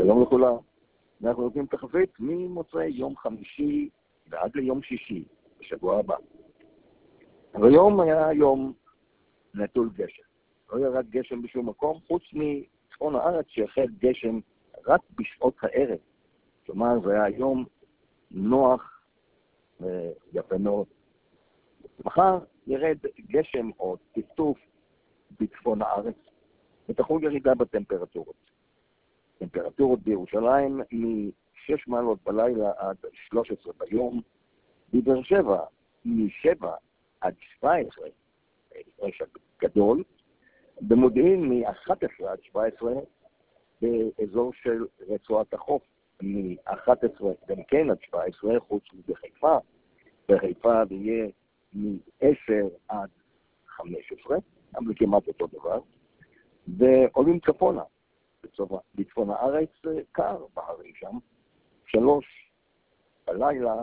שלום לכולם. אנחנו נותנים תחזית ממוצאי יום חמישי ועד ליום שישי בשבוע הבא. היום היה יום נטול גשם. לא ירד גשם בשום מקום, חוץ מצפון הארץ שהחל גשם רק בשעות הערב. כלומר, זה היה יום נוח ויפה מאוד. מחר ירד גשם או טפטוף בצפון הארץ, ותחול ירידה בטמפרטורות. טמפרטורות בירושלים מ-6 מעלות בלילה עד 13 ביום, בבאר שבע מ-7 עד 17, הפרש גדול, במודיעין מ-11 עד 17, באזור של רצועת החוף מ-11 גם כן עד 17, חוץ מבחיפה. בחיפה זה יהיה מ-10 עד 15, אבל כמעט אותו דבר, ועולים צפונה. בצפון הארץ קר בהרים שם, 3 בלילה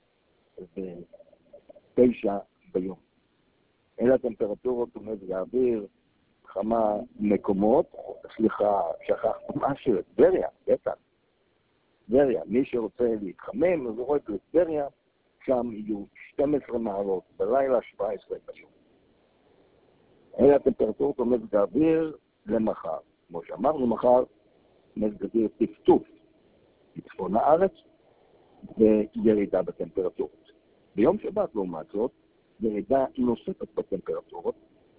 ו9 ביום. אלה הטמפרטורות ומזג האוויר, כמה מקומות, שכחנו משהו, טבריה, בטח. טבריה, מי שרוצה להתחמם, אז רואה בטבריה, שם יהיו 12 מעלות בלילה, 17 ביום. אלה הטמפרטורות ומזג האוויר למחר. כמו שאמרנו, מחר מזג אוויר טפטוף בצפון הארץ וירידה בטמפרטורות. ביום שבת, לעומת זאת, ירידה נוספת בטמפרטורות,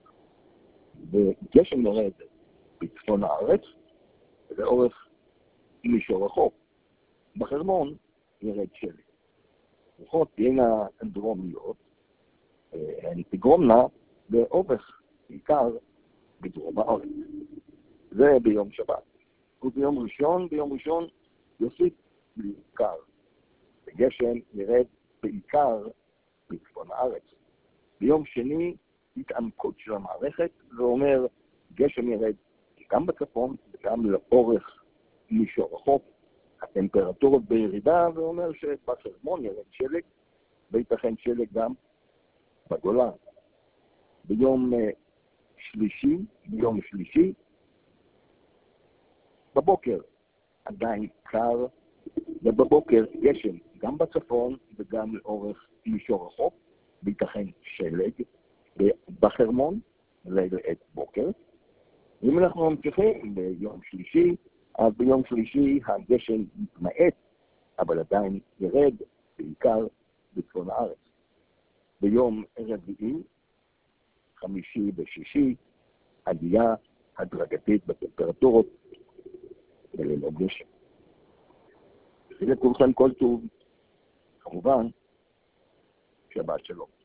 וגשם ירד בצפון הארץ לאורך מישור החוף. בחרמון ירד שלג. רוחות תהיינה דרומיות, הן תגרומנה באורך בעיקר בדרום הארץ. זה ביום שבת. וביום ראשון יוסיף בעיקר. וגשם ירד בעיקר בצפון הארץ. ביום שני התעמקות של המערכת, זה אומר גשם ירד גם בצפון וגם לאורך מישור החוף. הטמפרטורות בירידה, זה אומר שבחרמון ירד שלג, וייתכן שלג גם בגולן. ביום שלישי, בבוקר עדיין קר, ובבוקר גשם גם בצפון וגם לאורך מישור החוף, וייתכן שלג בחרמון לעת בוקר. אם אנחנו ממשיכים ביום שלישי, אז ביום שלישי הגשם יתמעט, אבל עדיין ירד בעיקר בצפון הארץ. ביום רביעי, חמישי ושישי, עלייה הדרגתית בטמפרטורות וללא גשם. לכולכם כל טוב, כמובן, שבת שלום.